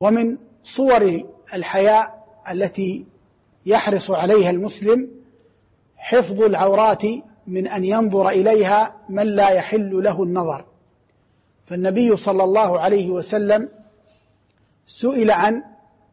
ومن صور الحياء التي يحرص عليها المسلم حفظ العورات من أن ينظر إليها من لا يحل له النظر. فالنبي صلى الله عليه وسلم سئل عن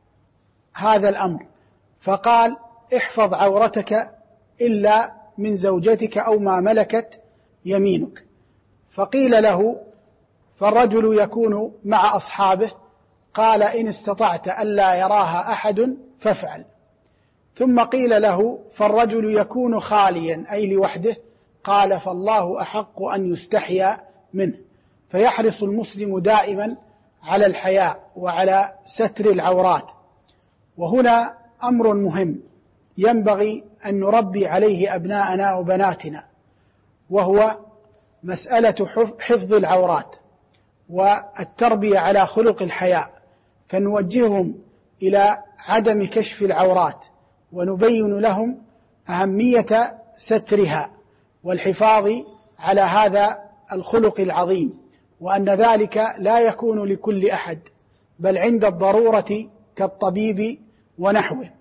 هذا الأمر فقال: احفظ عورتك إلا من زوجتك أو ما ملكت يمينك. فقيل له: فالرجل يكون مع أصحابه؟ قال: إن استطعت ألا يراها أحد فافعل. ثم قيل له: فالرجل يكون خاليا أي لوحده؟ قال: فالله أحق أن يستحيا منه. فيحرص المسلم دائما على الحياء وعلى ستر العورات. وهنا أمر مهم ينبغي أن نربي عليه أبناءنا وبناتنا، وهو مسألة حفظ العورات والتربية على خلق الحياء، فنوجههم إلى عدم كشف العورات ونبين لهم أهمية سترها والحفاظ على هذا الخلق العظيم، وأن ذلك لا يكون لكل أحد بل عند الضرورة كالطبيب ونحوه.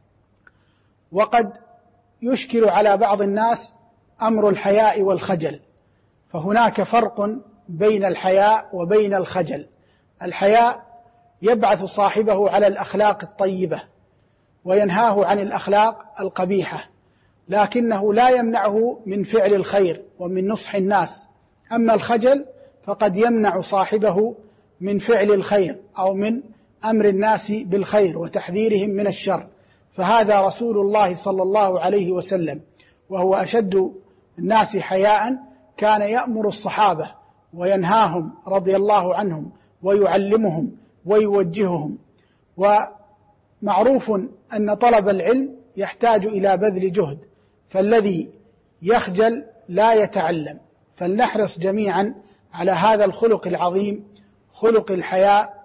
وقد يشكل على بعض الناس أمر الحياء والخجل، فهناك فرق بين الحياء وبين الخجل. الحياء يبعث صاحبه على الأخلاق الطيبة وينهاه عن الأخلاق القبيحة، لكنه لا يمنعه من فعل الخير ومن نصح الناس. أما الخجل فقد يمنع صاحبه من فعل الخير أو من أمر الناس بالخير وتحذيرهم من الشر. فهذا رسول الله صلى الله عليه وسلم وهو أشد الناس حياء كان يأمر الصحابة وينهاهم رضي الله عنهم ويعلمهم ويوجههم. ومعروف أن طلب العلم يحتاج إلى بذل جهد، فالذي يخجل لا يتعلم. فلنحرص جميعا على هذا الخلق العظيم، خلق الحياء